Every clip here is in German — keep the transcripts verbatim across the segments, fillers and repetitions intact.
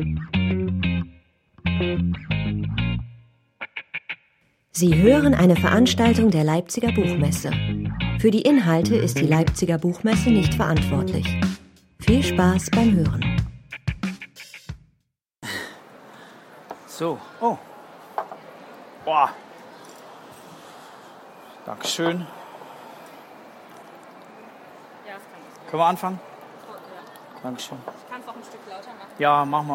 Sie hören eine Veranstaltung der Leipziger Buchmesse. Für die Inhalte ist die Leipziger Buchmesse nicht verantwortlich. Viel Spaß beim Hören. So, oh. Boah. Dankeschön. Ja, das kann ich. Können wir anfangen? Oh, ja. Dankeschön. Ich kann es auch ein Stück lauter machen. Ja, mach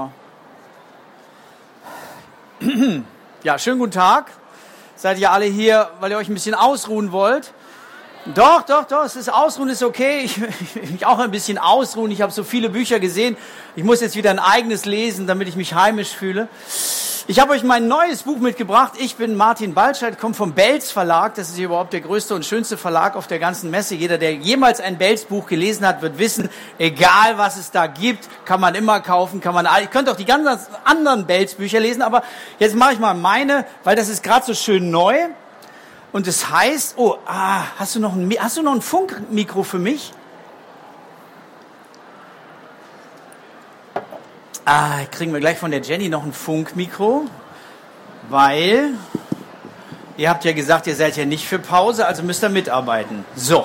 mal. Ja, schönen guten Tag. Seid ihr alle hier, weil ihr euch ein bisschen ausruhen wollt? Doch, doch, doch, es ist Ausruhen ist okay. Ich will mich auch ein bisschen ausruhen. Ich habe so viele Bücher gesehen. Ich muss jetzt wieder ein eigenes lesen, damit ich mich heimisch fühle. Ich habe euch mein neues Buch mitgebracht. Ich bin Martin Baltscheid, komme vom Belz Verlag. Das ist hier überhaupt der größte und schönste Verlag auf der ganzen Messe. Jeder, der jemals ein Belz Buch gelesen hat, wird wissen, egal was es da gibt, kann man immer kaufen, kann man. Ich könnte auch die ganzen anderen Belz Bücher lesen, aber jetzt mache ich mal meine, weil das ist gerade so schön neu. Und es heißt, oh, ah, hast du noch ein, hast du noch ein Funkmikro für mich? Ah, kriegen wir gleich von der Jenny noch ein Funkmikro, weil ihr habt ja gesagt, ihr seid ja nicht für Pause, also müsst ihr mitarbeiten. So.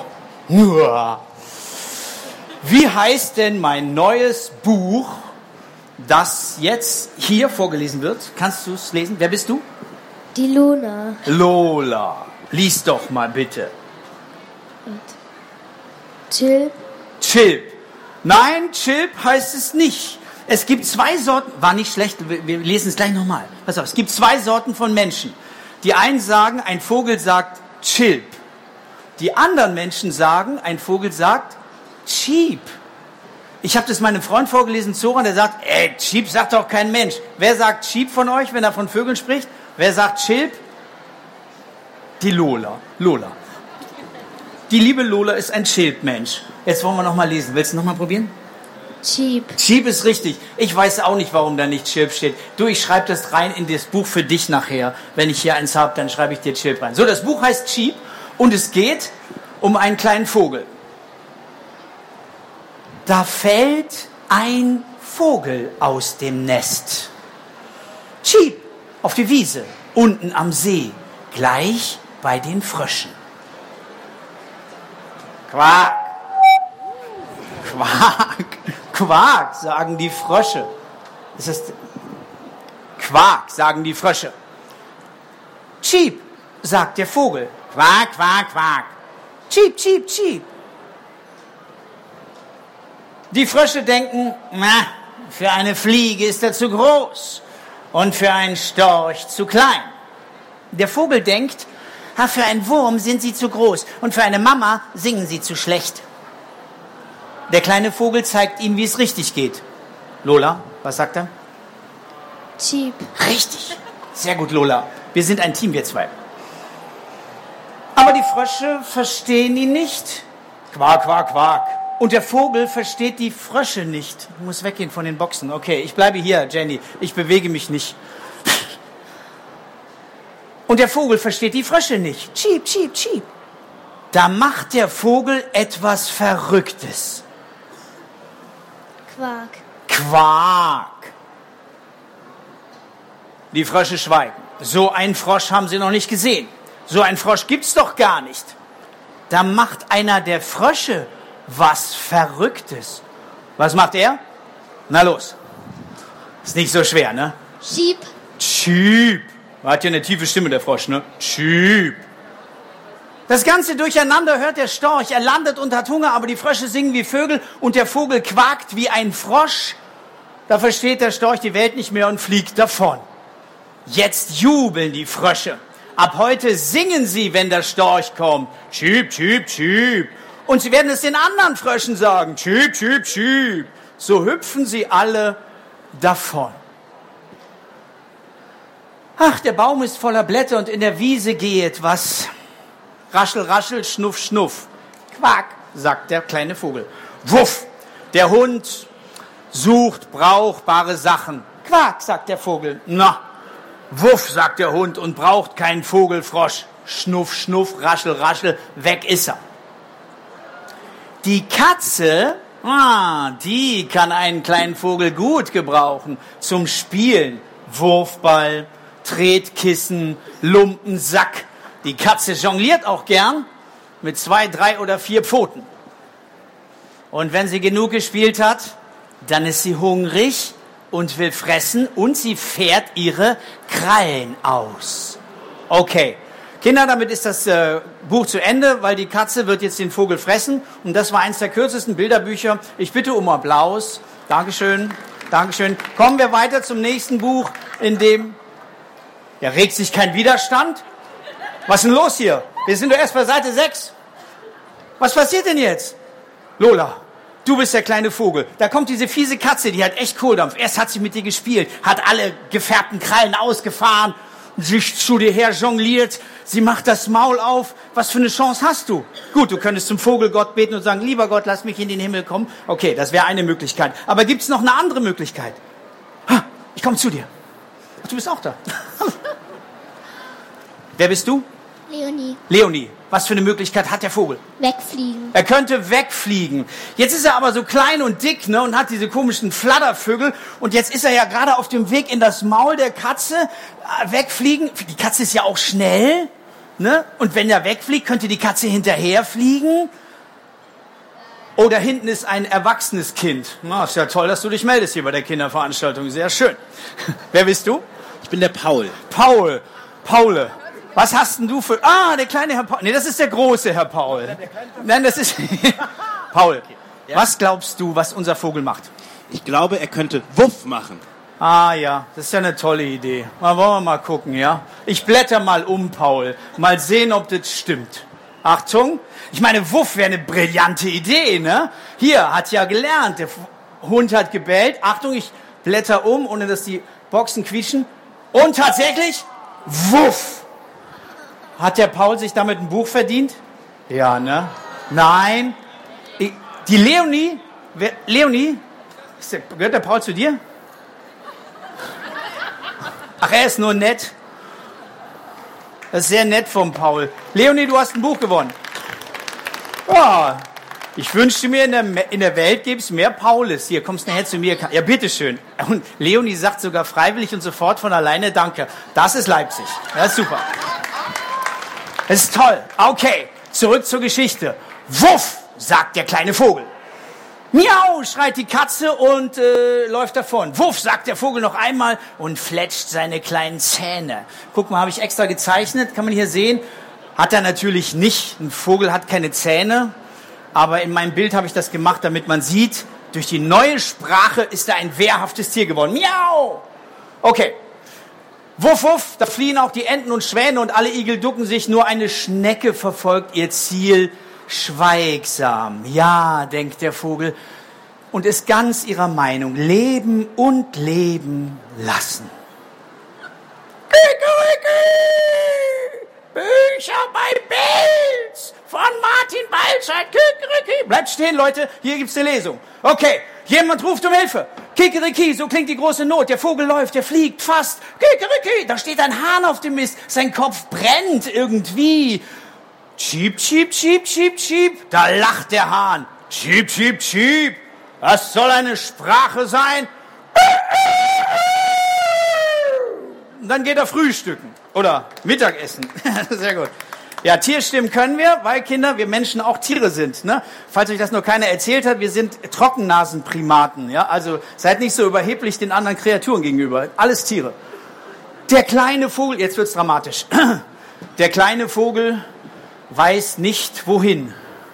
Wie heißt denn mein neues Buch, das jetzt hier vorgelesen wird? Kannst du es lesen? Wer bist du? Die Luna. Lola. Lies doch mal bitte. Und Chilp. Chilp. Nein, Chilp heißt es nicht. Es gibt zwei Sorten, war nicht schlecht, wir lesen es gleich nochmal. Pass auf, es gibt zwei Sorten von Menschen. Die einen sagen, ein Vogel sagt Chilp. Die anderen Menschen sagen, ein Vogel sagt Cheep. Ich habe das meinem Freund vorgelesen, Zoran, der sagt, ey, Cheep sagt doch kein Mensch. Wer sagt Cheep von euch, wenn er von Vögeln spricht? Wer sagt Chilp? Die Lola. Lola. Die liebe Lola ist ein Chilp-Mensch. Jetzt wollen wir nochmal lesen. Willst du nochmal probieren? Cheep. Cheep ist richtig. Ich weiß auch nicht, warum da nicht Chilp steht. Du, ich schreibe das rein in das Buch für dich nachher. Wenn ich hier eins habe, dann schreibe ich dir Chilp rein. So, das Buch heißt Cheep und es geht um einen kleinen Vogel. Da fällt ein Vogel aus dem Nest. Cheep, auf die Wiese, unten am See, gleich bei den Fröschen. Quack, Quack, Quack, sagen die Frösche. Das ist Quack, sagen die Frösche. Cheep, sagt der Vogel. Quack, quack, quack. Cheep, cheep, cheep. Die Frösche denken, na, für eine Fliege ist er zu groß und für einen Storch zu klein. Der Vogel denkt, ha, für einen Wurm sind sie zu groß und für eine Mama singen sie zu schlecht. Der kleine Vogel zeigt ihm, wie es richtig geht. Lola, was sagt er? Cheep. Richtig. Sehr gut, Lola. Wir sind ein Team, wir zwei. Aber die Frösche verstehen ihn nicht. Quack, quack, quack. Und der Vogel versteht die Frösche nicht. Ich muss weggehen von den Boxen. Okay, ich bleibe hier, Jenny. Ich bewege mich nicht. Und der Vogel versteht die Frösche nicht. Cheep, cheep, cheep. Da macht der Vogel etwas Verrücktes. Quark. Quark. Die Frösche schweigen. So einen Frosch haben sie noch nicht gesehen. So einen Frosch gibt's doch gar nicht. Da macht einer der Frösche was Verrücktes. Was macht er? Na los. Ist nicht so schwer, ne? Cheep. Cheep. Hat ja eine tiefe Stimme, der Frosch, ne? Cheep. Das ganze Durcheinander hört der Storch. Er landet und hat Hunger, aber die Frösche singen wie Vögel und der Vogel quakt wie ein Frosch. Da versteht der Storch die Welt nicht mehr und fliegt davon. Jetzt jubeln die Frösche. Ab heute singen sie, wenn der Storch kommt. Cheep, cheep, cheep. Und sie werden es den anderen Fröschen sagen. Cheep, cheep, cheep. So hüpfen sie alle davon. Ach, der Baum ist voller Blätter und in der Wiese geht was. Raschel, raschel, schnuff, schnuff. Quack, sagt der kleine Vogel. Wuff, der Hund sucht brauchbare Sachen. Quack, sagt der Vogel. Na, wuff, sagt der Hund und braucht keinen Vogelfrosch. Schnuff, schnuff, raschel, raschel, weg ist er. Die Katze, Ah, die kann einen kleinen Vogel gut gebrauchen. Zum Spielen. Wurfball, Tretkissen, Lumpensack. Die Katze jongliert auch gern mit zwei, drei oder vier Pfoten. Und wenn sie genug gespielt hat, dann ist sie hungrig und will fressen und sie fährt ihre Krallen aus. Okay, Kinder, damit ist das äh, Buch zu Ende, weil die Katze wird jetzt den Vogel fressen. Und das war eins der kürzesten Bilderbücher. Ich bitte um Applaus. Dankeschön, Dankeschön. Kommen wir weiter zum nächsten Buch, in dem... Ja, regt sich kein Widerstand? Was ist denn los hier? Wir sind doch erst bei Seite sechs. Was passiert denn jetzt? Lola, du bist der kleine Vogel. Da kommt diese fiese Katze, die hat echt Kohldampf. Erst hat sie mit dir gespielt, hat alle gefärbten Krallen ausgefahren, sich zu dir her jongliert. Sie macht das Maul auf. Was für eine Chance hast du? Gut, du könntest zum Vogelgott beten und sagen, lieber Gott, lass mich in den Himmel kommen. Okay, das wäre eine Möglichkeit. Aber gibt es noch eine andere Möglichkeit? Ha, ich komme zu dir. Ach, du bist auch da. Wer bist du? Leonie. Leonie. Was für eine Möglichkeit hat der Vogel? Wegfliegen. Er könnte wegfliegen. Jetzt ist er aber so klein und dick, ne, und hat diese komischen Flattervögel. Und jetzt ist er ja gerade auf dem Weg in das Maul der Katze. Äh, wegfliegen. Die Katze ist ja auch schnell, ne? Und wenn er wegfliegt, könnte die Katze hinterherfliegen. Oh, da hinten ist ein erwachsenes Kind. Na, ist ja toll, dass du dich meldest hier bei der Kinderveranstaltung. Sehr schön. Wer bist du? Ich bin der Paul. Paul. Paule. Was hast denn du für... Ah, der kleine Herr Paul. Nee, das ist der große Herr Paul. Nein, das ist... Paul, Ja. was glaubst du, was unser Vogel macht? Ich glaube, er könnte Wuff machen. Ah ja, das ist ja eine tolle Idee. Mal wollen wir mal gucken, ja? Ich blätter mal um, Paul. Mal sehen, ob das stimmt. Achtung. Ich meine, Wuff wäre eine brillante Idee, ne? Hier, hat ja gelernt. Der Hund hat gebellt. Achtung, ich blätter um, ohne dass die Boxen quietschen. Und tatsächlich, Wuff. Hat der Paul sich damit ein Buch verdient? Ja, ne? Nein. Ich, die Leonie, wer, Leonie, ist der, gehört der Paul zu dir? Ach, er ist nur nett. Das ist sehr nett vom Paul. Leonie, du hast ein Buch gewonnen. Ja, ich wünschte mir, in der, in der Welt gäbe es mehr Paules. Hier, kommst nachher zu mir. Ja, bitteschön. Und Leonie sagt sogar freiwillig und sofort von alleine Danke. Das ist Leipzig. Das ist super. Das ist toll. Okay, zurück zur Geschichte. Wuff, sagt der kleine Vogel. Miau, schreit die Katze und äh, läuft davon. Wuff, sagt der Vogel noch einmal und fletscht seine kleinen Zähne. Guck mal, habe ich extra gezeichnet. Kann man hier sehen. Hat er natürlich nicht. Ein Vogel hat keine Zähne. Aber in meinem Bild habe ich das gemacht, damit man sieht, durch die neue Sprache ist er ein wehrhaftes Tier geworden. Miau! Okay. Wuff, wuff, da fliehen auch die Enten und Schwäne und alle Igel ducken sich, nur eine Schnecke verfolgt ihr Ziel schweigsam. Ja, denkt der Vogel und ist ganz ihrer Meinung, leben und leben lassen. Kikeriki! Bücher bei Belz von Martin Balzert. Kikeriki! Bleibt stehen, Leute, hier gibt's eine Lesung. Okay, jemand ruft um Hilfe. Kikeriki, so klingt die große Not. Der Vogel läuft, der fliegt fast. Kikeriki, da steht ein Hahn auf dem Mist. Sein Kopf brennt irgendwie. Tschiep, tschiep, tschiep, tschiep, tschiep. Da lacht der Hahn. Tschiep, tschiep, tschiep. Das soll eine Sprache sein. Und dann geht er frühstücken. Oder Mittagessen. Sehr gut. Ja, Tierstimmen können wir, weil, Kinder, wir Menschen auch Tiere sind. Ne? Falls euch das nur keiner erzählt hat, wir sind Trockennasenprimaten. Ja? Also seid nicht so überheblich den anderen Kreaturen gegenüber. Alles Tiere. Der kleine Vogel, jetzt wird's dramatisch. Der kleine Vogel weiß nicht, wohin.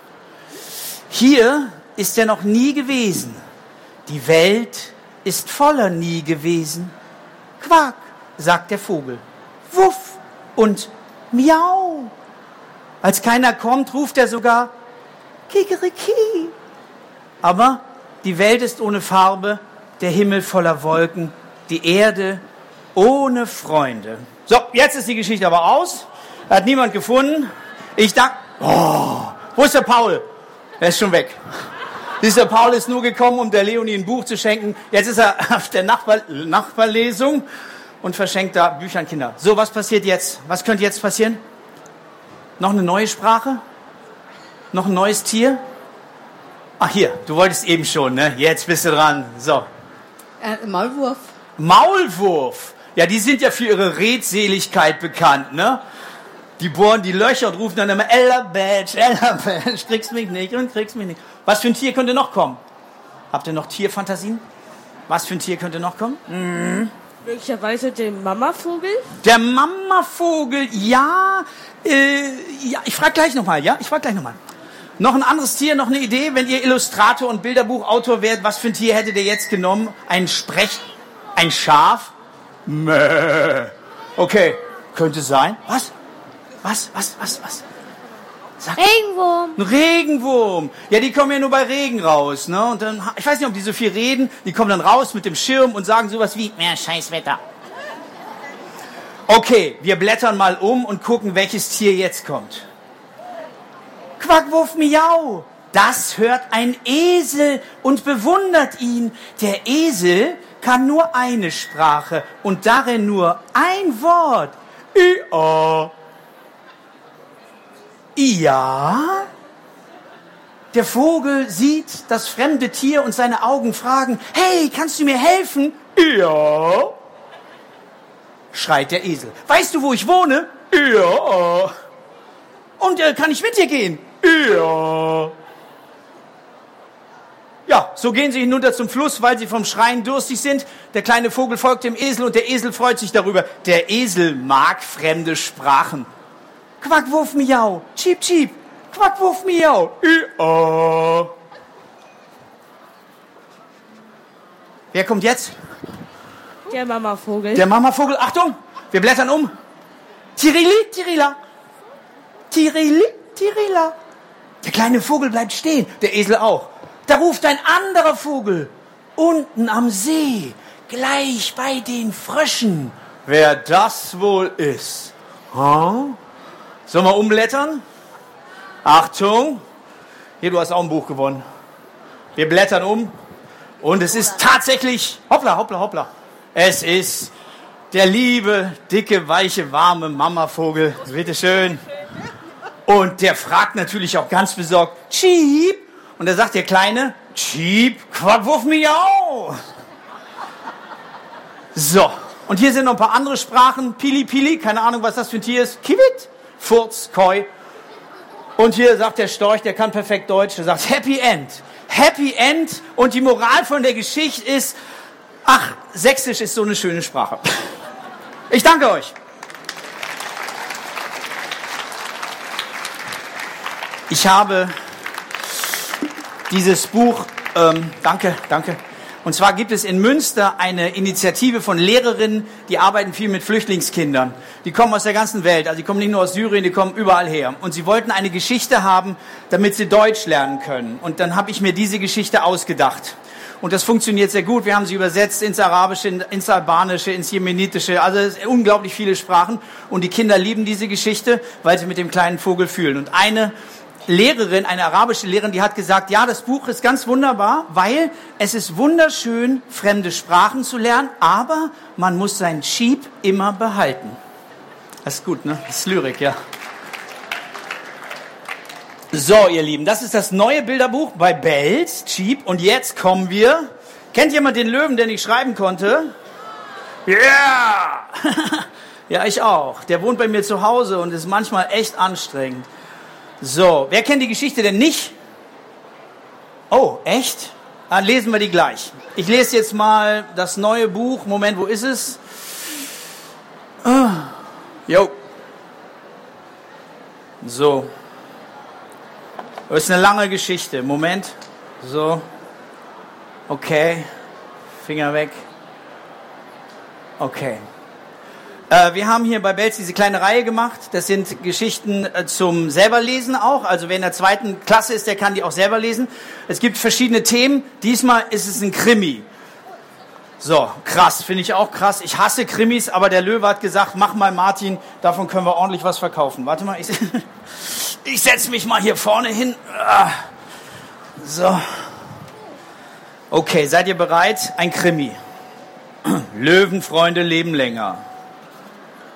Hier ist er noch nie gewesen. Die Welt ist voller nie gewesen. Quack, sagt der Vogel. Wuff und miau. Als keiner kommt, ruft er sogar Kikeriki. Aber die Welt ist ohne Farbe, der Himmel voller Wolken, die Erde ohne Freunde. So, jetzt ist die Geschichte aber aus. Hat niemand gefunden. Ich dachte, oh, wo ist der Paul? Er ist schon weg. Dieser Paul ist nur gekommen, um der Leonie ein Buch zu schenken. Jetzt ist er auf der Nachbar- Nachbarlesung und verschenkt da Bücher an Kinder. So, was passiert jetzt? Was könnte jetzt passieren? Noch eine neue Sprache? Noch ein neues Tier? Ach hier, du wolltest eben schon, ne? Jetzt bist du dran. So. Äh, Maulwurf. Maulwurf. Ja, die sind ja für ihre Redseligkeit bekannt, ne? Die bohren die Löcher und rufen dann immer, Ella Badge, Ella Badge, kriegst mich nicht und kriegst mich nicht. Was für ein Tier könnte noch kommen? Habt ihr noch Tierfantasien? Was für ein Tier könnte noch kommen? Mhm. Möglicherweise den Mamavogel? Der Mamavogel, ja, äh, ja, ich frage gleich nochmal, ja? Ich frage gleich nochmal. Noch ein anderes Tier, noch eine Idee, wenn ihr Illustrator und Bilderbuchautor wärt, was für ein Tier hättet ihr jetzt genommen? Ein Sprech, ein Schaf? Mäh. Okay, könnte sein. Was? Was, was, was, was? Sag. Regenwurm. Ein Regenwurm. Ja, die kommen ja nur bei Regen raus, ne? Und dann, ich weiß nicht, ob die so viel reden, die kommen dann raus mit dem Schirm und sagen sowas wie, mehr Scheißwetter. Okay, wir blättern mal um und gucken, welches Tier jetzt kommt. Quackwurf Miau. Das hört ein Esel und bewundert ihn. Der Esel kann nur eine Sprache und darin nur ein Wort. I-a. Ja? Der Vogel sieht das fremde Tier und seine Augen fragen, hey, kannst du mir helfen? Ja. Schreit der Esel. Weißt du, wo ich wohne? Ja. Und äh, kann ich mit dir gehen? Ja. Ja, so gehen sie hinunter zum Fluss, weil sie vom Schreien durstig sind. Der kleine Vogel folgt dem Esel und der Esel freut sich darüber. Der Esel mag fremde Sprachen. Quackwurf Miau, Cheep Cheep, Quackwurf Miau, I-a. Wer kommt jetzt? Der Mamavogel. Der Mamavogel, Achtung, wir blättern um. Tirili, Tirila, Tirili, Tirila. Der kleine Vogel bleibt stehen, der Esel auch. Da ruft ein anderer Vogel, unten am See, gleich bei den Fröschen. Wer das wohl ist? Huh? Sollen wir umblättern? Achtung. Hier, du hast auch ein Buch gewonnen. Wir blättern um. Und es ist tatsächlich, hoppla, hoppla, hoppla. Es ist der liebe, dicke, weiche, warme Mamavogel. Bitteschön. Und der fragt natürlich auch ganz besorgt, Cheep. Und da sagt der Kleine, Cheep, Quackwurf Miau. So. Und hier sind noch ein paar andere Sprachen. Pili, Pili, keine Ahnung, was das für ein Tier ist. Kiwit. Furz, Koi. Und hier sagt der Storch, der kann perfekt Deutsch, der sagt Happy End. Happy End. Und die Moral von der Geschichte ist, ach, Sächsisch ist so eine schöne Sprache. Ich danke euch. Ich habe dieses Buch, ähm, danke, danke. Und zwar gibt es in Münster eine Initiative von Lehrerinnen, die arbeiten viel mit Flüchtlingskindern. Die kommen aus der ganzen Welt, also die kommen nicht nur aus Syrien, die kommen überall her. Und sie wollten eine Geschichte haben, damit sie Deutsch lernen können. Und dann habe ich mir diese Geschichte ausgedacht. Und das funktioniert sehr gut. Wir haben sie übersetzt ins Arabische, ins Albanische, ins Jemenitische, also unglaublich viele Sprachen. Und die Kinder lieben diese Geschichte, weil sie mit dem kleinen Vogel fühlen. Und eine Lehrerin, eine arabische Lehrerin, die hat gesagt, ja, das Buch ist ganz wunderbar, weil es ist wunderschön, fremde Sprachen zu lernen, aber man muss sein Cheep immer behalten. Das ist gut, ne? Das ist Lyrik, ja. So, ihr Lieben, das ist das neue Bilderbuch bei Belz, Cheep. Und jetzt kommen wir. Kennt jemand den Löwen, der nicht schreiben konnte? Ja! Yeah! Ja, ich auch. Der wohnt bei mir zu Hause und ist manchmal echt anstrengend. So, wer kennt die Geschichte denn nicht? Oh, echt? Dann lesen wir die gleich. Ich lese jetzt mal das neue Buch. Moment, wo ist es? Oh. Jo. So. Das ist eine lange Geschichte. Moment. So. Okay. Finger weg. Okay. Wir haben hier bei Belz diese kleine Reihe gemacht. Das sind Geschichten zum selberlesen auch. Also wer in der zweiten Klasse ist, der kann die auch selber lesen. Es gibt verschiedene Themen. Diesmal ist es ein Krimi. So, krass, finde ich auch krass. Ich hasse Krimis, aber der Löwe hat gesagt, mach mal Martin, davon können wir ordentlich was verkaufen. Warte mal, ich, ich setze mich mal hier vorne hin. So. Okay, seid ihr bereit? Ein Krimi. Löwenfreunde leben länger.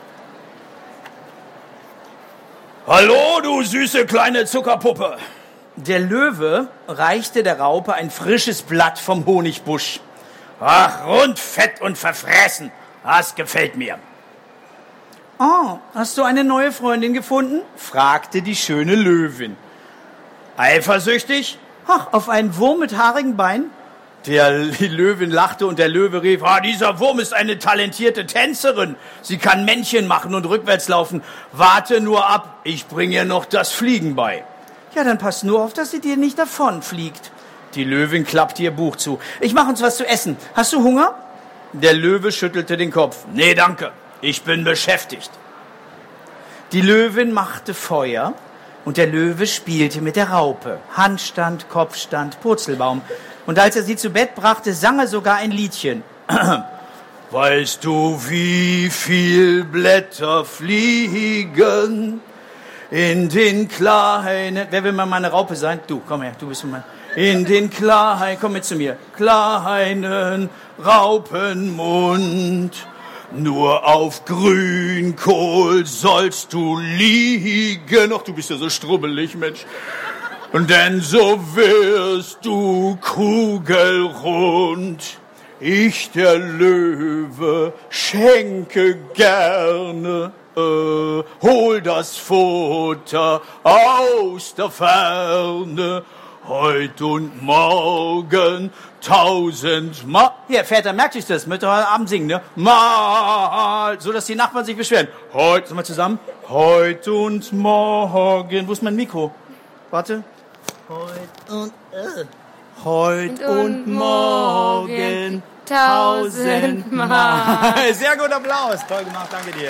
Hallo, du süße kleine Zuckerpuppe. Der Löwe reichte der Raupe ein frisches Blatt vom Honigbusch. Ach, rund, fett und verfressen. Das gefällt mir. Oh, hast du eine neue Freundin gefunden? Fragte die schöne Löwin. Eifersüchtig? Ach, auf einen Wurm mit haarigen Beinen? Der, die Löwin lachte und der Löwe rief, ah, dieser Wurm ist eine talentierte Tänzerin. Sie kann Männchen machen und rückwärts laufen. Warte nur ab, ich bringe ihr noch das Fliegen bei. Ja, dann pass nur auf, dass sie dir nicht davonfliegt. Die Löwin klappte ihr Buch zu. Ich mache uns was zu essen. Hast du Hunger? Der Löwe schüttelte den Kopf. Nee, danke, ich bin beschäftigt. Die Löwin machte Feuer und der Löwe spielte mit der Raupe. Handstand, Kopfstand, Purzelbaum. Und als er sie zu Bett brachte, sang er sogar ein Liedchen. Weißt du, wie viel Blätter fliegen in den kleinen... Wer will mal meine Raupe sein? Du, komm her, du bist mein... In den kleinen... Komm mit zu mir. Kleinen Raupenmund. Nur auf Grünkohl sollst du liegen. Ach, du bist ja so strubbelig, Mensch. Denn so wirst du kugelrund. Ich, der Löwe, schenke gerne. Äh, hol das Futter aus der Ferne. Heut und morgen tausendmal. Hier, Väter, merkt euch das? Möchtet ihr heute Abend singen, ne? Mal, so dass die Nachbarn sich beschweren. Heute, sind wir zusammen? Heut und morgen. Wo ist mein Mikro? Warte. Heut und, äh. Heut und, und morgen tausendmal. Sehr gut, Applaus. Toll gemacht, danke dir.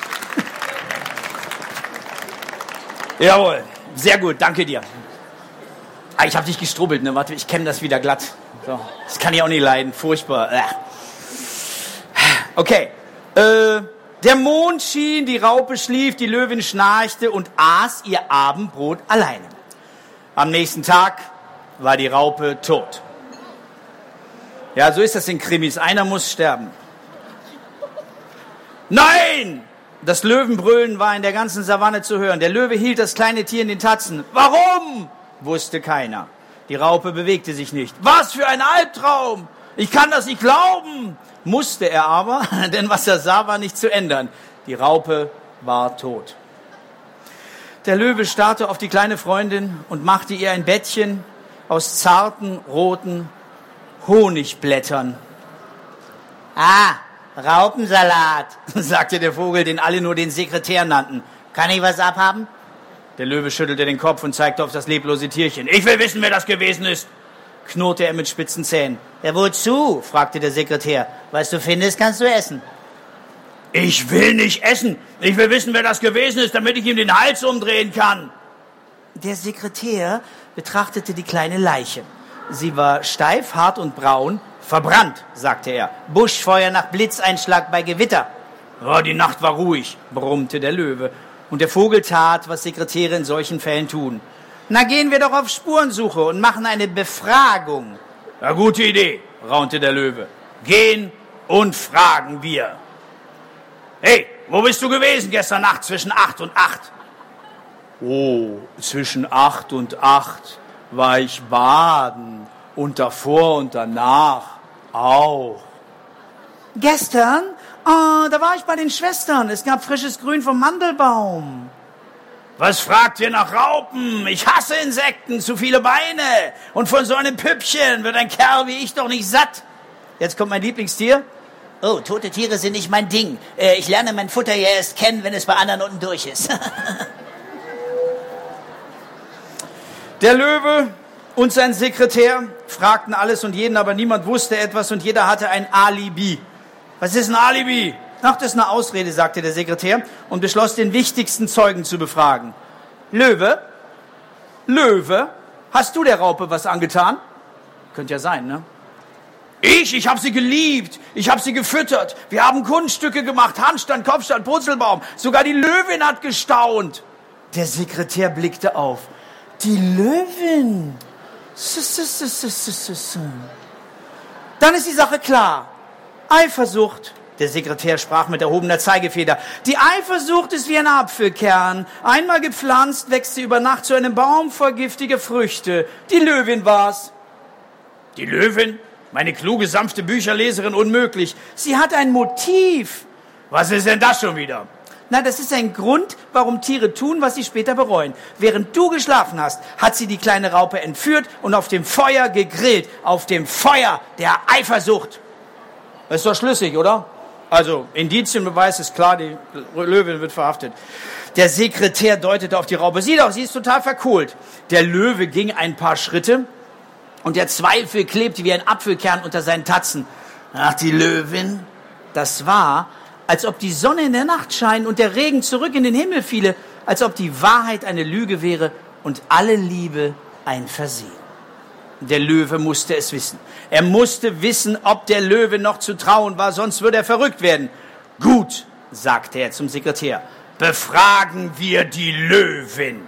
Jawohl, sehr gut, danke dir. Ah, ich habe dich gestrubbelt, ne? Warte, ich kenne das wieder glatt. So, das kann ich auch nicht leiden, furchtbar. Okay, äh, der Mond schien, die Raupe schlief, die Löwin schnarchte und aß ihr Abendbrot alleine. Am nächsten Tag war die Raupe tot. Ja, so ist das in Krimis. Einer muss sterben. Nein! Das Löwenbrüllen war in der ganzen Savanne zu hören. Der Löwe hielt das kleine Tier in den Tatzen. Warum? Wusste keiner. Die Raupe bewegte sich nicht. Was für ein Albtraum! Ich kann das nicht glauben! Musste er aber, denn was er sah, war nicht zu ändern. Die Raupe war tot. Der Löwe starrte auf die kleine Freundin und machte ihr ein Bettchen aus zarten, roten Honigblättern. Ah, Raupensalat, sagte der Vogel, den alle nur den Sekretär nannten. Kann ich was abhaben? Der Löwe schüttelte den Kopf und zeigte auf das leblose Tierchen. Ich will wissen, wer das gewesen ist, knurrte er mit spitzen Zähnen. Ja, wozu? Fragte der Sekretär. Was du findest, kannst du essen. Ich will nicht essen. Ich will wissen, wer das gewesen ist, damit ich ihm den Hals umdrehen kann. Der Sekretär betrachtete die kleine Leiche. Sie war steif, hart und braun. Verbrannt, sagte er. Buschfeuer nach Blitzeinschlag bei Gewitter. Oh, die Nacht war ruhig, brummte der Löwe. Und der Vogel tat, was Sekretäre in solchen Fällen tun. Na, gehen wir doch auf Spurensuche und machen eine Befragung. Na, gute Idee, raunte der Löwe. Gehen und fragen wir. Hey, wo bist du gewesen gestern Nacht zwischen acht und acht? Oh, zwischen acht und acht war ich baden und davor und danach auch. Gestern? Oh, da war ich bei den Schwestern. Es gab frisches Grün vom Mandelbaum. Was fragt ihr nach Raupen? Ich hasse Insekten, zu viele Beine. Und von so einem Püppchen wird ein Kerl wie ich doch nicht satt. Jetzt kommt mein Lieblingstier. Oh, tote Tiere sind nicht mein Ding. Äh, ich lerne mein Futter ja erst kennen, wenn es bei anderen unten durch ist. Der Löwe und sein Sekretär fragten alles und jeden, aber niemand wusste etwas und jeder hatte ein Alibi. Was ist ein Alibi? Ach, das ist eine Ausrede, sagte der Sekretär und beschloss, den wichtigsten Zeugen zu befragen. Löwe? Löwe? Hast du der Raupe was angetan? Könnte ja sein, ne? Ich, ich habe sie geliebt, ich habe sie gefüttert, wir haben Kunststücke gemacht, Handstand, Kopfstand, Purzelbaum, sogar die Löwin hat gestaunt. Der Sekretär blickte auf. Die Löwin? Dann ist die Sache klar. Eifersucht, Der Sekretär sprach mit erhobener Zeigefeder. Die Eifersucht ist wie ein Apfelkern. Einmal gepflanzt, wächst sie über Nacht zu einem Baum voll giftiger Früchte. Die Löwin war's. Die Löwin? Meine kluge, sanfte Bücherleserin, unmöglich. Sie hat ein Motiv. Was ist denn das schon wieder? Na, das ist ein Grund, warum Tiere tun, was sie später bereuen. Während du geschlafen hast, hat sie die kleine Raupe entführt und auf dem Feuer gegrillt. Auf dem Feuer der Eifersucht. Das ist doch schlüssig, oder? Also, Indizienbeweis ist klar, die Löwin wird verhaftet. Der Sekretär deutete auf die Raupe. Sieh doch, sie ist total verkohlt. Der Löwe ging ein paar Schritte und der Zweifel klebte wie ein Apfelkern unter seinen Tatzen. Ach, die Löwin. Das war, als ob die Sonne in der Nacht scheint und der Regen zurück in den Himmel fiele, als ob die Wahrheit eine Lüge wäre und alle Liebe ein Versehen. Der Löwe musste es wissen. Er musste wissen, ob der Löwe noch zu trauen war, sonst würde er verrückt werden. Gut, sagte er zum Sekretär, befragen wir die Löwin.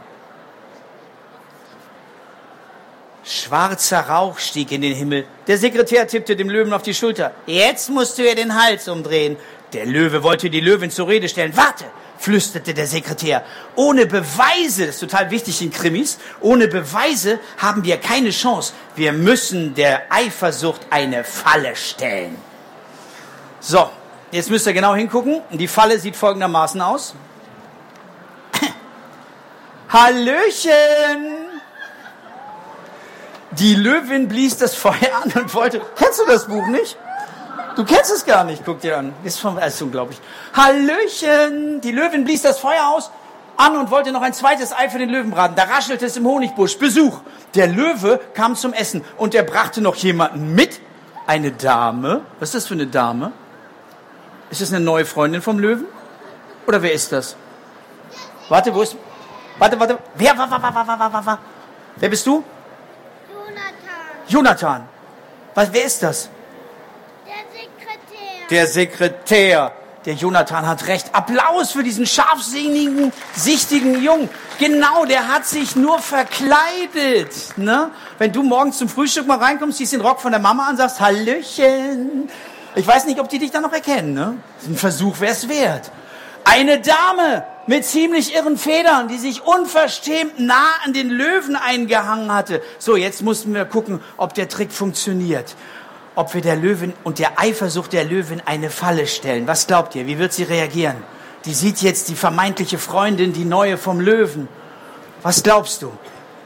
Schwarzer Rauch stieg in den Himmel. Der Sekretär tippte dem Löwen auf die Schulter. Jetzt musst du ihr den Hals umdrehen. Der Löwe wollte die Löwin zur Rede stellen. Warte, flüsterte der Sekretär. Ohne Beweise, das ist total wichtig in Krimis, ohne Beweise haben wir keine Chance. Wir müssen der Eifersucht eine Falle stellen. So, jetzt müsst ihr genau hingucken. Die Falle sieht folgendermaßen aus. Hallöchen! Die Löwin blies das Feuer an und wollte... Kennst du das Buch nicht? Du kennst es gar nicht, guck dir an. Ist, vom, ist unglaublich. Hallöchen! Die Löwin blies das Feuer aus an und wollte noch ein zweites Ei für den Löwen braten. Da raschelte es im Honigbusch. Besuch! Der Löwe kam zum Essen und er brachte noch jemanden mit. Eine Dame. Was ist das für eine Dame? Ist das eine neue Freundin vom Löwen? Oder wer ist das? Warte, wo ist... Warte, warte. Wer, wa, wa, wa, wa, wa, wa, wa. Wer bist du? Jonathan. Was, wer ist das? Der Sekretär. Der Sekretär. Der Jonathan hat recht. Applaus für diesen scharfsinnigen, sichtigen Jungen. Genau, der hat sich nur verkleidet. Ne? Wenn du morgens zum Frühstück mal reinkommst, ziehst den Rock von der Mama an und sagst, Hallöchen. Ich weiß nicht, ob die dich dann noch erkennen. Ne? Ein Versuch wäre es wert. Eine Dame mit ziemlich irren Federn, die sich unverschämt nah an den Löwen eingehangen hatte. So, jetzt mussten wir gucken, ob der Trick funktioniert. Ob wir der Löwin und der Eifersucht der Löwin eine Falle stellen. Was glaubt ihr? Wie wird sie reagieren? Die sieht jetzt die vermeintliche Freundin, die neue vom Löwen. Was glaubst du?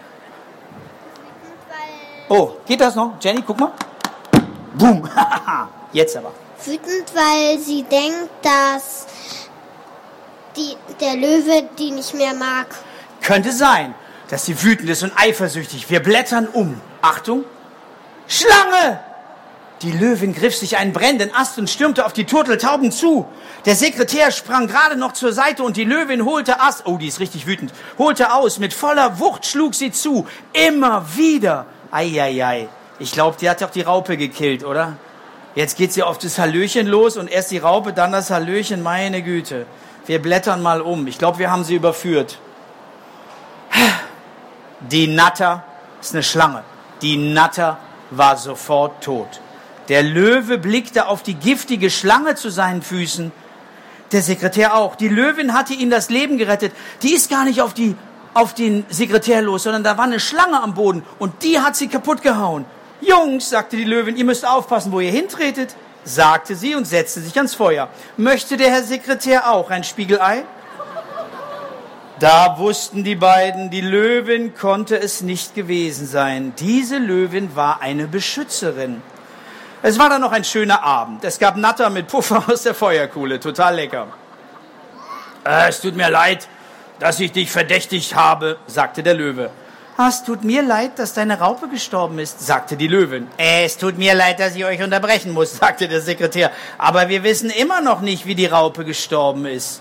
Oh, geht das noch? Jenny, guck mal. Boom. Jetzt aber. Wütend, weil sie denkt, dass die, der Löwe die nicht mehr mag. Könnte sein, dass sie wütend ist und eifersüchtig. Wir blättern um. Achtung. Schlange! Die Löwin griff sich einen brennenden Ast und stürmte auf die Turteltauben zu. Der Sekretär sprang gerade noch zur Seite und die Löwin holte Ast. Oh, die ist richtig wütend. Holte aus. Mit voller Wucht schlug sie zu. Immer wieder. Eieiei. Ich glaube, die hat doch die Raupe gekillt, oder? Jetzt geht sie auf das Hallöchen los und erst die Raupe, dann das Hallöchen. Meine Güte. Wir blättern mal um. Ich glaube, wir haben sie überführt. Die Natter ist eine Schlange. Die Natter war sofort tot. Der Löwe blickte auf die giftige Schlange zu seinen Füßen. Der Sekretär auch. Die Löwin hatte ihm das Leben gerettet. Die ist gar nicht auf, die, auf den Sekretär los, sondern da war eine Schlange am Boden und die hat sie kaputt gehauen. Jungs, sagte die Löwin, ihr müsst aufpassen, wo ihr hintretet, sagte sie und setzte sich ans Feuer. Möchte der Herr Sekretär auch ein Spiegelei? Da wussten die beiden, die Löwin konnte es nicht gewesen sein. Diese Löwin war eine Beschützerin. Es war dann noch ein schöner Abend. Es gab Natter mit Puffer aus der Feuerkuhle. Total lecker. Äh, es tut mir leid, dass ich dich verdächtigt habe, sagte der Löwe. Es tut mir leid, dass deine Raupe gestorben ist, sagte die Löwin. Es tut mir leid, dass ich euch unterbrechen muss, sagte der Sekretär. Aber wir wissen immer noch nicht, wie die Raupe gestorben ist.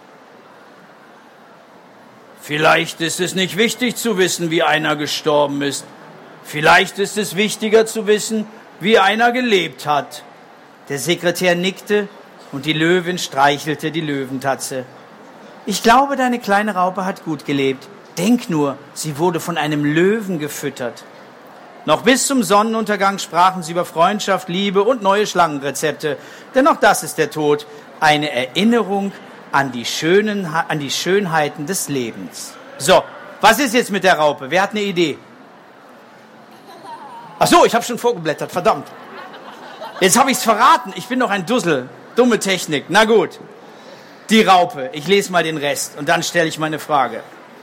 Vielleicht ist es nicht wichtig zu wissen, wie einer gestorben ist. Vielleicht ist es wichtiger zu wissen, wie einer gelebt hat. Der Sekretär nickte und die Löwin streichelte die Löwentatze. Ich glaube, deine kleine Raupe hat gut gelebt. Denk nur, sie wurde von einem Löwen gefüttert. Noch bis zum Sonnenuntergang sprachen sie über Freundschaft, Liebe und neue Schlangenrezepte. Denn auch das ist der Tod, eine Erinnerung an die, schönen, an die Schönheiten des Lebens. So, was ist jetzt mit der Raupe? Wer hat eine Idee? Ach so, ich habe schon vorgeblättert, verdammt. Jetzt habe ich es verraten, ich bin doch ein Dussel. Dumme Technik, na gut. Die Raupe, ich lese mal den Rest und dann stelle ich meine Frage.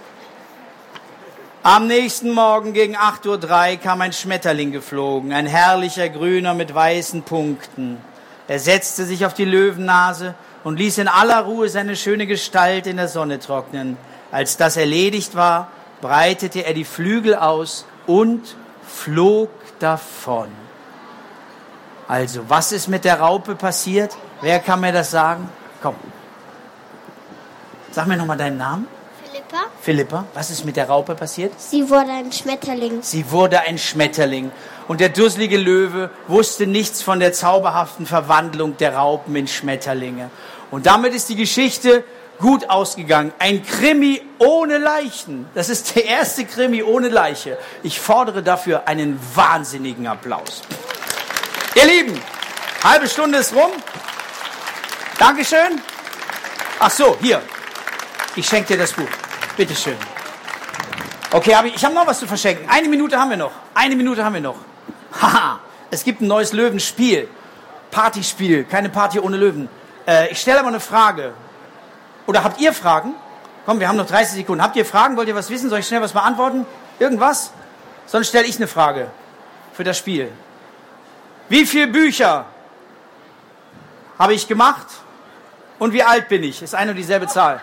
Am nächsten Morgen gegen acht Uhr drei kam ein Schmetterling geflogen, ein herrlicher Grüner mit weißen Punkten. Er setzte sich auf die Löwennase und ließ in aller Ruhe seine schöne Gestalt in der Sonne trocknen. Als das erledigt war, breitete er die Flügel aus und flog davon. Also, was ist mit der Raupe passiert? Wer kann mir das sagen? Komm. Sag mir nochmal deinen Namen. Philippa. Philippa, was ist mit der Raupe passiert? Sie wurde ein Schmetterling. Sie wurde ein Schmetterling. Und der dusselige Löwe wusste nichts von der zauberhaften Verwandlung der Raupen in Schmetterlinge. Und damit ist die Geschichte gut ausgegangen. Ein Krimi ohne Leichen. Das ist der erste Krimi ohne Leiche. Ich fordere dafür einen wahnsinnigen Applaus. Ihr Lieben, halbe Stunde ist rum. Dankeschön. Ach so, hier. Ich schenke dir das Buch. Bitteschön. Okay, hab ich, ich habe noch was zu verschenken. Eine Minute haben wir noch. Eine Minute haben wir noch. Haha, es gibt ein neues Löwenspiel. Partyspiel, keine Party ohne Löwen. Äh, ich stelle aber eine Frage. Oder habt ihr Fragen? Komm, wir haben noch dreißig Sekunden. Habt ihr Fragen? Wollt ihr was wissen? Soll ich schnell was beantworten? Irgendwas? Sonst stelle ich eine Frage für das Spiel. Wie viele Bücher habe ich gemacht und wie alt bin ich? Ist eine und dieselbe Zahl.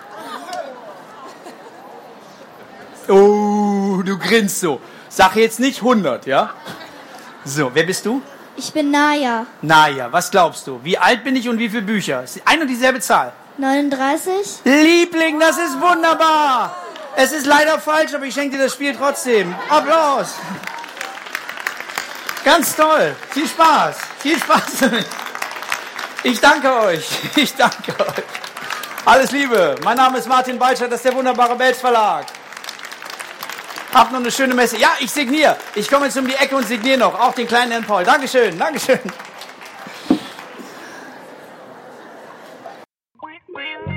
Oh, du grinst so. Sag jetzt nicht hundert, ja? So, wer bist du? Ich bin Naya. Naya, was glaubst du? Wie alt bin ich und wie viele Bücher? Ist eine und dieselbe Zahl. neununddreißig. Liebling, das ist wunderbar. Es ist leider falsch, aber ich schenke dir das Spiel trotzdem. Applaus. Ganz toll. Viel Spaß. Viel Spaß damit. Ich danke euch. Ich danke euch. Alles Liebe. Mein Name ist Martin Balscher, das ist der wunderbare Belz Verlag. Habt noch eine schöne Messe. Ja, ich signiere. Ich komme jetzt um die Ecke und signiere noch. Auch den kleinen Herrn Paul. Dankeschön. Dankeschön.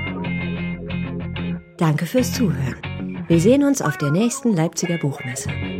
Danke fürs Zuhören. Wir sehen uns auf der nächsten Leipziger Buchmesse.